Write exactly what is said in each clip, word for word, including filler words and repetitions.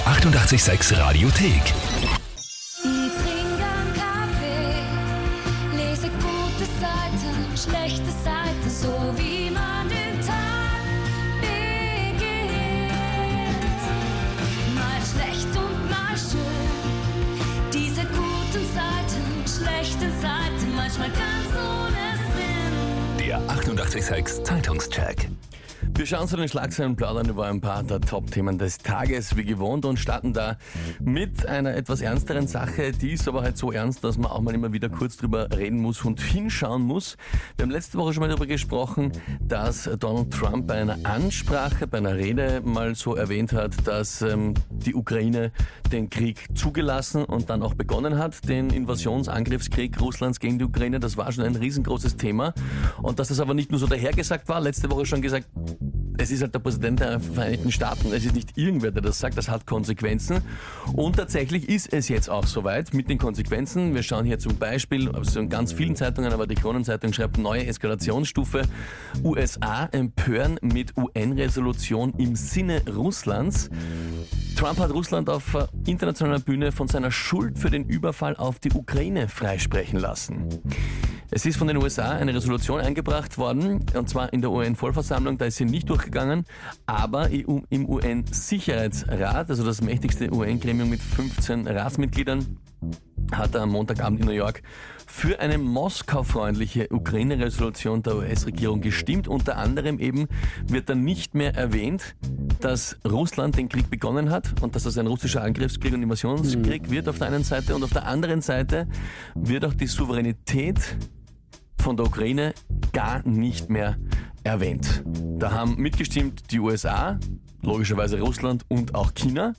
achtundachtzig Komma sechs Radiothek. Ich trinke einen Kaffee, lese gute Seiten, schlechte Seiten, so wie man den Tag beginnt. Mal schlecht und mal schön, diese guten Seiten, schlechte Seiten, manchmal ganz ohne Sinn. Der achtundachtzig Komma sechs Zeitungscheck. Wir schauen zu den Schlagzeilen, plaudern über ein paar der Top-Themen des Tages wie gewohnt und starten da mit einer etwas ernsteren Sache. Die ist aber halt so ernst, dass man auch mal immer wieder kurz drüber reden muss und hinschauen muss. Wir haben letzte Woche schon mal darüber gesprochen, dass Donald Trump bei einer Ansprache, bei einer Rede mal so erwähnt hat, dass ähm, die Ukraine den Krieg zugelassen und dann auch begonnen hat, den Invasionsangriffskrieg Russlands gegen die Ukraine. Das war schon ein riesengroßes Thema und dass das aber nicht nur so dahergesagt war, letzte Woche schon gesagt, es ist halt der Präsident der Vereinigten Staaten, es ist nicht irgendwer, der das sagt, das hat Konsequenzen. Und tatsächlich ist es jetzt auch soweit mit den Konsequenzen. Wir schauen hier zum Beispiel, also in ganz vielen Zeitungen, aber die Kronenzeitung schreibt, neue Eskalationsstufe. U S A empören mit U N-Resolution im Sinne Russlands. Trump hat Russland auf internationaler Bühne von seiner Schuld für den Überfall auf die Ukraine freisprechen lassen. Es ist von den U S A eine Resolution eingebracht worden, und zwar in der U N-Vollversammlung, da ist sie nicht durchgegangen, aber im U N-Sicherheitsrat, also das mächtigste U N-Gremium mit fünfzehn Ratsmitgliedern, hat er am Montagabend in New York für eine moskaufreundliche Ukraine-Resolution der U S-Regierung gestimmt. Unter anderem eben wird dann nicht mehr erwähnt, dass Russland den Krieg begonnen hat und dass das ein russischer Angriffskrieg und Invasionskrieg mhm. wird auf der einen Seite, und auf der anderen Seite wird auch die Souveränität von der Ukraine gar nicht mehr erwähnt. Da haben mitgestimmt die U S A, logischerweise Russland und auch China.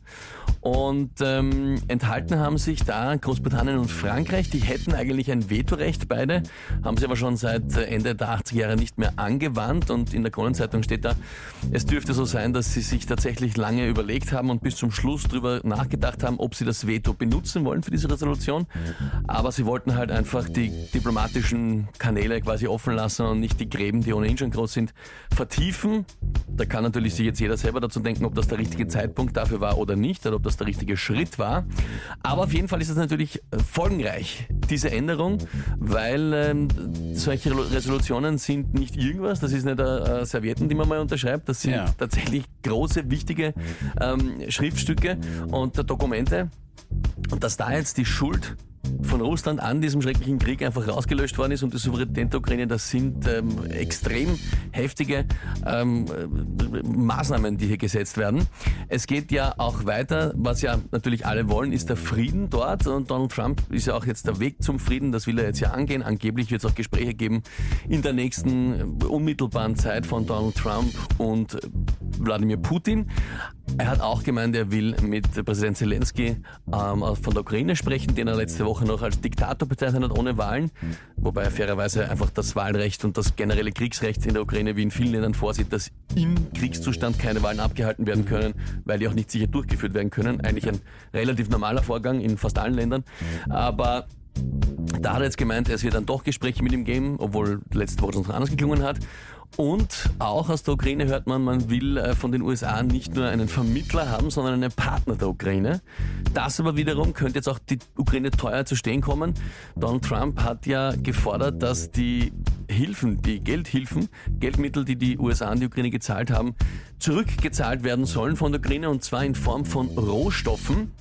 Und ähm, enthalten haben sich da Großbritannien und Frankreich. Die hätten eigentlich ein Vetorecht, beide, haben sie aber schon seit Ende der achtziger Jahre nicht mehr angewandt. Und in der Kronenzeitung steht da, es dürfte so sein, dass sie sich tatsächlich lange überlegt haben und bis zum Schluss darüber nachgedacht haben, ob sie das Veto benutzen wollen für diese Resolution. Aber sie wollten halt einfach die diplomatischen Kanäle quasi offen lassen und nicht die Gräben, die ohnehin schon groß sind, vertiefen. Da kann natürlich sich jetzt jeder selber dazu denken, ob das der richtige Zeitpunkt dafür war oder nicht, oder ob das der richtige Schritt war. Aber auf jeden Fall ist es natürlich folgenreich, diese Änderung, weil ähm, solche Resolutionen sind nicht irgendwas, das ist nicht äh, Servietten, die man mal unterschreibt, das sind ja tatsächlich große, wichtige ähm, Schriftstücke und äh, Dokumente. Und dass da jetzt die Schuld von Russland an diesem schrecklichen Krieg einfach rausgelöscht worden ist und die Souveränität der Ukraine, das sind ähm, extrem heftige ähm, Maßnahmen, die hier gesetzt werden. Es geht ja auch weiter, was ja natürlich alle wollen, ist der Frieden dort, und Donald Trump ist ja auch jetzt der Weg zum Frieden, das will er jetzt ja angehen. Angeblich wird es auch Gespräche geben in der nächsten unmittelbaren Zeit von Donald Trump und Wladimir Putin. Er hat auch gemeint, er will mit Präsident Zelensky ähm, von der Ukraine sprechen, den er letzte Woche noch als Diktator bezeichnet hat, ohne Wahlen, wobei er fairerweise einfach das Wahlrecht und das generelle Kriegsrecht in der Ukraine wie in vielen Ländern vorsieht, dass im Kriegszustand keine Wahlen abgehalten werden können, weil die auch nicht sicher durchgeführt werden können. Eigentlich ein relativ normaler Vorgang in fast allen Ländern, aber da hat er jetzt gemeint, es wird dann doch Gespräche mit ihm geben, obwohl letzte Woche schon anders geklungen hat. Und auch aus der Ukraine hört man, man will von den U S A nicht nur einen Vermittler haben, sondern einen Partner der Ukraine. Das aber wiederum könnte jetzt auch die Ukraine teuer zu stehen kommen. Donald Trump hat ja gefordert, dass die Hilfen, die Geldhilfen, Geldmittel, die die U S A an die Ukraine gezahlt haben, zurückgezahlt werden sollen von der Ukraine, und zwar in Form von Rohstoffen.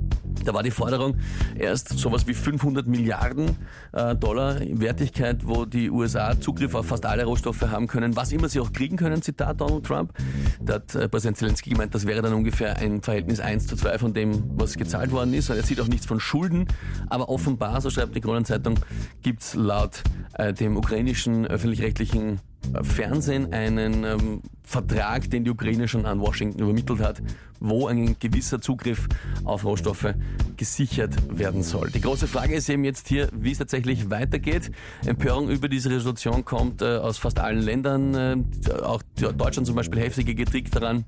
Da war die Forderung erst sowas wie fünfhundert Milliarden äh, Dollar Wertigkeit, wo die U S A Zugriff auf fast alle Rohstoffe haben können, was immer sie auch kriegen können, Zitat Donald Trump. Da hat äh, Präsident Zelensky gemeint, das wäre dann ungefähr ein Verhältnis eins zu zwei von dem, was gezahlt worden ist. Und er sieht auch nichts von Schulden, aber offenbar, so schreibt die Kronenzeitung, gibt es laut äh, dem ukrainischen öffentlich-rechtlichen Fernsehen einen ähm, Vertrag, den die Ukraine schon an Washington übermittelt hat, wo ein gewisser Zugriff auf Rohstoffe gesichert werden soll. Die große Frage ist eben jetzt hier, wie es tatsächlich weitergeht. Empörung über diese Resolution kommt äh, aus fast allen Ländern, äh, auch Deutschland zum Beispiel heftige Kritik daran.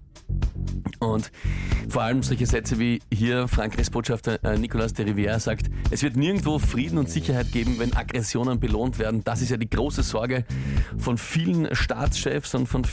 Und vor allem solche Sätze wie hier Frankreichs Botschafter äh, Nicolas de Rivière sagt, es wird nirgendwo Frieden und Sicherheit geben, wenn Aggressionen belohnt werden. Das ist ja die große Sorge von vielen Staatschefs und von vielen Menschen,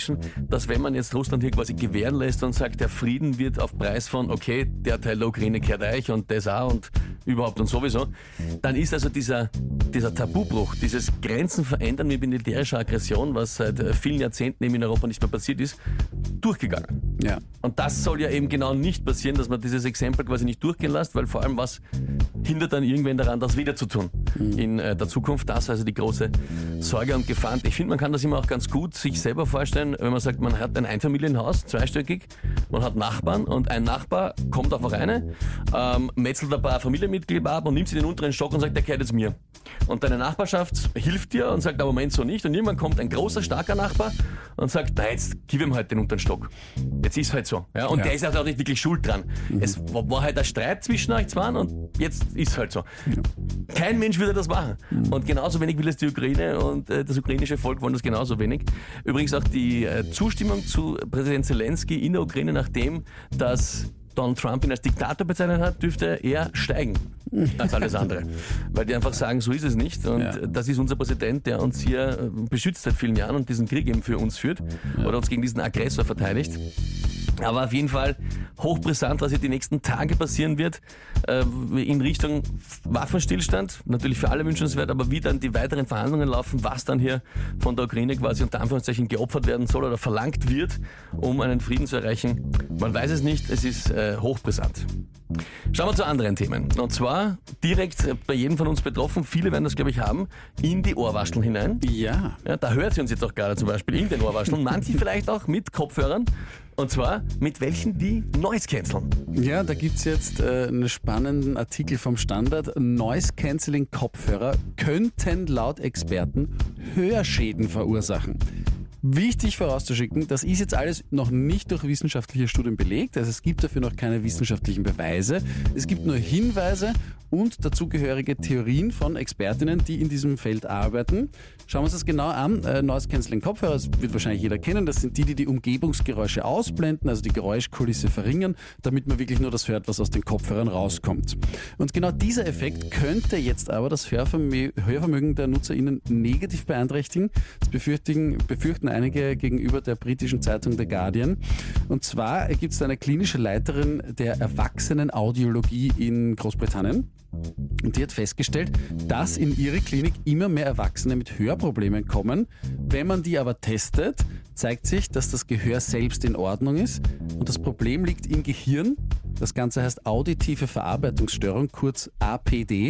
Menschen, dass wenn man jetzt Russland hier quasi gewähren lässt und sagt, der Frieden wird auf Preis von, okay, der Teil der Ukraine kehrt euch und das auch und überhaupt und sowieso, dann ist also dieser, dieser Tabubruch, dieses Grenzen verändern mit militärischer Aggression, was seit vielen Jahrzehnten eben in Europa nicht mehr passiert ist, durchgegangen. Ja. Und das soll ja eben genau nicht passieren, dass man dieses Exempel quasi nicht durchgehen lässt, weil vor allem was hindert dann irgendwen daran, das wieder zu tun mhm. in äh, der Zukunft. Das ist also die große Sorge und Gefahr. Ich finde, man kann das immer auch ganz gut sich selber vorstellen, wenn man sagt, man hat ein Einfamilienhaus, zweistöckig, man hat Nachbarn und ein Nachbar kommt einfach rein, ähm, metzelt ein paar Familienmitglieder ab und nimmt sich den unteren Stock und sagt, der gehört jetzt mir. Und deine Nachbarschaft hilft dir und sagt, aber Moment, so nicht. Und irgendwann kommt ein großer, starker Nachbar und sagt, na, jetzt gib ihm halt den unteren Stock. Jetzt ist halt so. Ja? Und ja. der ist auch nicht wirklich schuld dran. Mhm. Es war, war halt ein Streit zwischen euch zwei und jetzt ist halt so. Ja. Kein Mensch würde das machen. Mhm. Und genauso wenig will es die Ukraine und äh, das ukrainische Volk wollen das genauso wenig. Übrigens auch die äh, Zustimmung zu Präsident Zelensky in der Ukraine, nachdem dass Donald Trump ihn als Diktator bezeichnet hat, dürfte er steigen als alles andere. Weil die einfach sagen, so ist es nicht. Und ja. das ist unser Präsident, der uns hier beschützt seit vielen Jahren und diesen Krieg eben für uns führt ja. oder uns gegen diesen Aggressor verteidigt. Aber auf jeden Fall hochbrisant, was hier die nächsten Tage passieren wird, äh, in Richtung Waffenstillstand. Natürlich für alle wünschenswert, aber wie dann die weiteren Verhandlungen laufen, was dann hier von der Ukraine quasi unter Anführungszeichen geopfert werden soll oder verlangt wird, um einen Frieden zu erreichen. Man weiß es nicht, es ist äh, hochbrisant. Schauen wir zu anderen Themen. Und zwar direkt bei jedem von uns betroffen, viele werden das, glaube ich, haben, in die Ohrwascheln hinein. Ja. Ja, da hört sie uns jetzt auch gerade zum Beispiel in den Ohrwascheln. Manche vielleicht auch mit Kopfhörern. Und zwar mit welchen die Noise canceln. Ja, da gibt es jetzt äh, einen spannenden Artikel vom Standard. Noise Cancelling Kopfhörer könnten laut Experten Hörschäden verursachen. Wichtig vorauszuschicken, das ist jetzt alles noch nicht durch wissenschaftliche Studien belegt, also es gibt dafür noch keine wissenschaftlichen Beweise. Es gibt nur Hinweise und dazugehörige Theorien von Expertinnen, die in diesem Feld arbeiten. Schauen wir uns das genau an. Äh, Noise Cancelling Kopfhörer, das wird wahrscheinlich jeder kennen, das sind die, die die Umgebungsgeräusche ausblenden, also die Geräuschkulisse verringern, damit man wirklich nur das hört, was aus den Kopfhörern rauskommt. Und genau dieser Effekt könnte jetzt aber das Hörvermö- Hörvermögen der NutzerInnen negativ beeinträchtigen. Das befürchten, befürchten einige gegenüber der britischen Zeitung The Guardian. Und zwar gibt es eine klinische Leiterin der Erwachsenenaudiologie in Großbritannien. Und die hat festgestellt, dass in ihre Klinik immer mehr Erwachsene mit Hörproblemen kommen. Wenn man die aber testet, zeigt sich, dass das Gehör selbst in Ordnung ist und das Problem liegt im Gehirn. Das Ganze heißt auditive Verarbeitungsstörung, kurz A P D.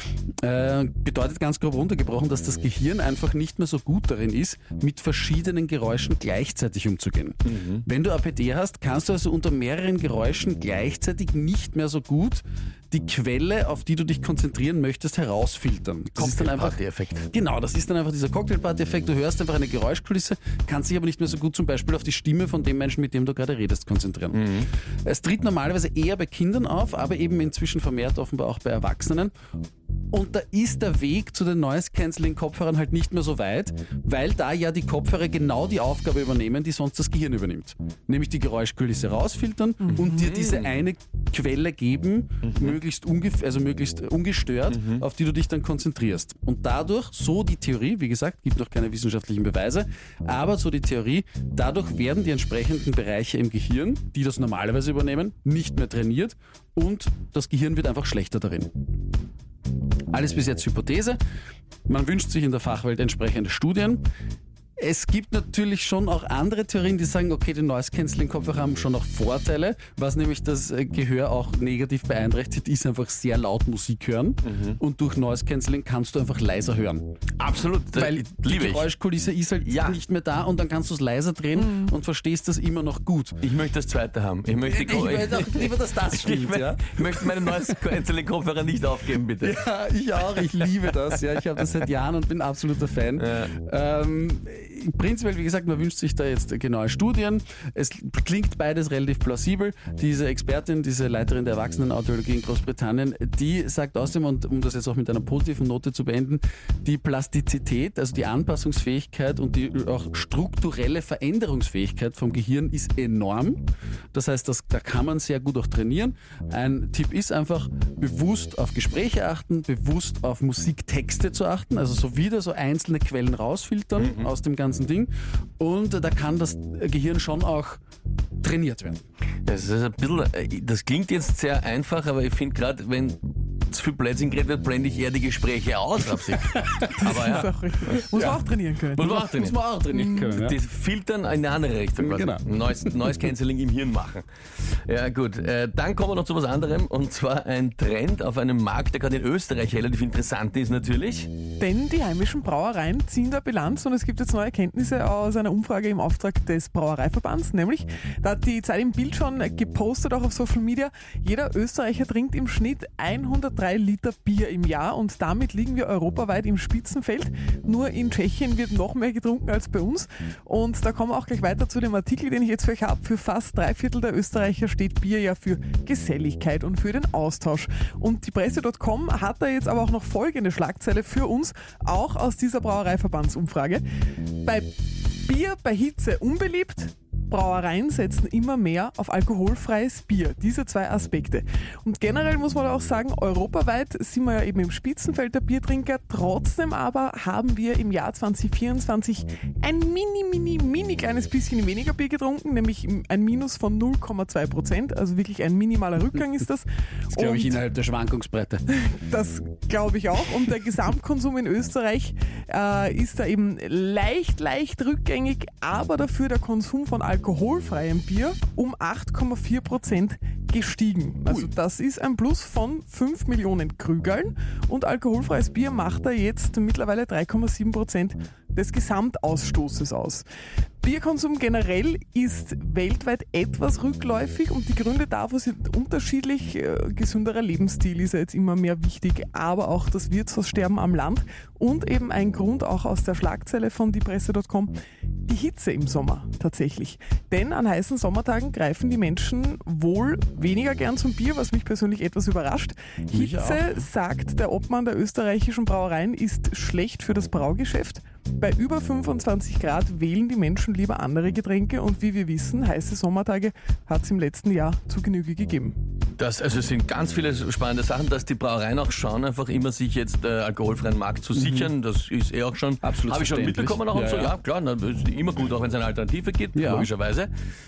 Äh, bedeutet ganz grob runtergebrochen, dass das Gehirn einfach nicht mehr so gut darin ist, mit verschiedenen Geräuschen gleichzeitig umzugehen. Mhm. Wenn du A P D hast, kannst du also unter mehreren Geräuschen gleichzeitig nicht mehr so gut die Quelle, auf die du dich konzentrieren möchtest, herausfiltern. Cocktailparty-Effekt. Genau, das ist dann einfach dieser Cocktailparty-Effekt. Du hörst einfach eine Geräuschkulisse, kannst dich aber nicht mehr so gut zum Beispiel auf die Stimme von dem Menschen, mit dem du gerade redest, konzentrieren. Mhm. Es tritt normalerweise eher bei Kindern auf, aber eben inzwischen vermehrt offenbar auch bei Erwachsenen. Und da ist der Weg zu den Noise-Canceling-Kopfhörern halt nicht mehr so weit, weil da ja die Kopfhörer genau die Aufgabe übernehmen, die sonst das Gehirn übernimmt. Nämlich die Geräuschkulisse rausfiltern mhm. und dir diese eine Quelle geben, mhm. möglichst, ungef- also möglichst ungestört, mhm. auf die du dich dann konzentrierst. Und dadurch, so die Theorie, wie gesagt, gibt noch keine wissenschaftlichen Beweise, aber so die Theorie, dadurch werden die entsprechenden Bereiche im Gehirn, die das normalerweise übernehmen, nicht mehr trainiert und das Gehirn wird einfach schlechter darin. Alles bis jetzt Hypothese. Man wünscht sich in der Fachwelt entsprechende Studien. Es gibt natürlich schon auch andere Theorien, die sagen, okay, die Noise-Canceling-Kopfhörer haben schon noch Vorteile. Was nämlich das Gehör auch negativ beeinträchtigt, ist einfach sehr laut Musik hören. Mhm. Und durch Noise-Canceling kannst du einfach leiser hören. Absolut. Weil die Geräuschkulisse ist halt ja. nicht mehr da und dann kannst du es leiser drehen mhm. und verstehst das immer noch gut. Ich möchte das zweite haben. Ich möchte, ich möchte auch lieber, dass das stimmt. Ich, ja? ich möchte meine Noise-Canceling-Kopfhörer nicht aufgeben, bitte. Ja, ich auch. Ich liebe das. Ja, ich habe das seit Jahren und bin absoluter Fan. Ja. Ähm, Prinzipiell, wie gesagt, man wünscht sich da jetzt genaue Studien. Es klingt beides relativ plausibel. Diese Expertin, diese Leiterin der Erwachsenenaudiologie in Großbritannien, die sagt außerdem, und um das jetzt auch mit einer positiven Note zu beenden, die Plastizität, also die Anpassungsfähigkeit und die auch strukturelle Veränderungsfähigkeit vom Gehirn ist enorm. Das heißt, das, da kann man sehr gut auch trainieren. Ein Tipp ist einfach, bewusst auf Gespräche achten, bewusst auf Musiktexte zu achten, also so wieder so einzelne Quellen rausfiltern mhm. aus dem ganzen ganzen Ding. Und äh, da kann das Gehirn schon auch trainiert werden. Das ist ein bisschen, das klingt jetzt sehr einfach, aber ich finde gerade, wenn zu viel Blödsinn geredet wird, blende ich eher die Gespräche aus. Aber ja. Das ist auch richtig. Muss man auch trainieren können. Muss man auch trainieren. Muss man auch trainieren können. Ja. Das Filtern in eine andere Richtung. Quasi. Genau. Neues, neues Canceling im Hirn machen. Ja gut, äh, dann kommen wir noch zu was anderem und zwar ein Trend auf einem Markt, der gerade in Österreich relativ interessant ist natürlich. Denn die heimischen Brauereien ziehen da Bilanz und es gibt jetzt neue Erkenntnisse aus einer Umfrage im Auftrag des Brauereiverbands, nämlich, da hat die Zeit im Bild schon gepostet, auch auf Social Media, jeder Österreicher trinkt im Schnitt hundertdrei Liter Bier im Jahr und damit liegen wir europaweit im Spitzenfeld. Nur in Tschechien wird noch mehr getrunken als bei uns und da kommen wir auch gleich weiter zu dem Artikel, den ich jetzt für euch habe. Für fast drei Viertel der Österreicher steht Bier ja für Geselligkeit und für den Austausch. Und die Presse Punkt com hat da jetzt aber auch noch folgende Schlagzeile für uns, auch aus dieser Brauereiverbandsumfrage. Bei Bier bei Hitze unbeliebt, Brauereien setzen immer mehr auf alkoholfreies Bier. Diese zwei Aspekte. Und generell muss man auch sagen, europaweit sind wir ja eben im Spitzenfeld der Biertrinker. Trotzdem aber haben wir im Jahr zwanzig vierundzwanzig ein mini, mini, mini kleines bisschen weniger Bier getrunken, nämlich ein Minus von null Komma zwei Prozent. Also wirklich ein minimaler Rückgang ist das. Das glaube ich innerhalb der Schwankungsbreite. Das glaube ich auch. Und der Gesamtkonsum in Österreich äh, ist da eben leicht, leicht rückgängig, aber dafür der Konsum von alkoholfreiem Bier um acht Komma vier Prozent gestiegen. Also das ist ein Plus von fünf Millionen Krügeln und alkoholfreies Bier macht da jetzt mittlerweile drei Komma sieben Prozent des Gesamtausstoßes aus. Bierkonsum generell ist weltweit etwas rückläufig und die Gründe dafür sind unterschiedlich. Gesünderer Lebensstil ist ja jetzt immer mehr wichtig, aber auch das Wirtshaussterben am Land und eben ein Grund auch aus der Schlagzeile von die Presse Punkt com, die Hitze im Sommer tatsächlich. Denn an heißen Sommertagen greifen die Menschen wohl weniger gern zum Bier, was mich persönlich etwas überrascht. Mich Hitze, sagt der Obmann der österreichischen Brauereien, ist schlecht für das Braugeschäft. Bei über fünfundzwanzig Grad wählen die Menschen lieber andere Getränke und wie wir wissen, heiße Sommertage hat es im letzten Jahr zu Genüge gegeben. Das, also es sind ganz viele spannende Sachen, dass die Brauereien auch schauen, einfach immer sich jetzt äh, alkoholfreien Markt zu sichern. Das ist eh auch schon, Absolut habe ich schon verständlich. mitbekommen auch Ja, und so. ja. Ja, klar, na, das ist immer gut, auch wenn es eine Alternative gibt, Ja. logischerweise.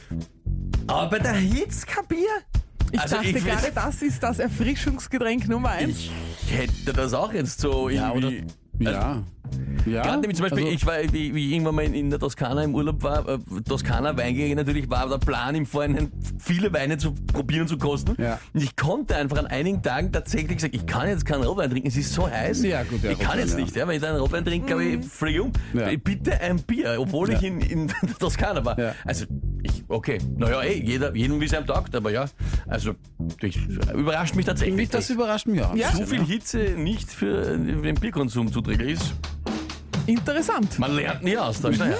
Aber bei der Hitze kein Bier? Ich Also dachte ich gerade, weiß- das ist das Erfrischungsgetränk Nummer eins. Ich hätte das auch jetzt so Ja, oder? irgendwie... Ja. Ja. Gerade nämlich zum Beispiel, also, ich war, wie, wie ich irgendwann mal in, in der Toskana im Urlaub war, äh, Toskana Weingänge natürlich war der Plan im Vorhinein, viele Weine zu probieren und zu kosten. Ja. Und ich konnte einfach an einigen Tagen tatsächlich sagen, ich kann jetzt keinen Rotwein trinken, es ist so heiß. Ja, gut, ja, ich kann Rotwein, jetzt ja. nicht, ja, wenn ich da einen Rotwein trinke, glaube ich, fliege um. Ja. Bitte ein Bier, obwohl Ja. ich in, in der Toskana war. Ja. Also, ich, okay, naja, ey, jeder, jedem wie es einem taugt, aber ja, also, das überrascht mich tatsächlich. mich, das überrascht mich auch. Ja. so viel Hitze nicht für den Bierkonsum zuträglich ist. Interessant. Man lernt nie aus. Da ja.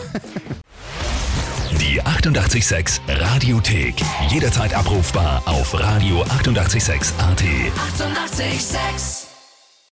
Die achtundachtzig Komma sechs Radiothek. Jederzeit abrufbar auf radio achtundachtzig Komma sechs Punkt a t. Eighty-eight point six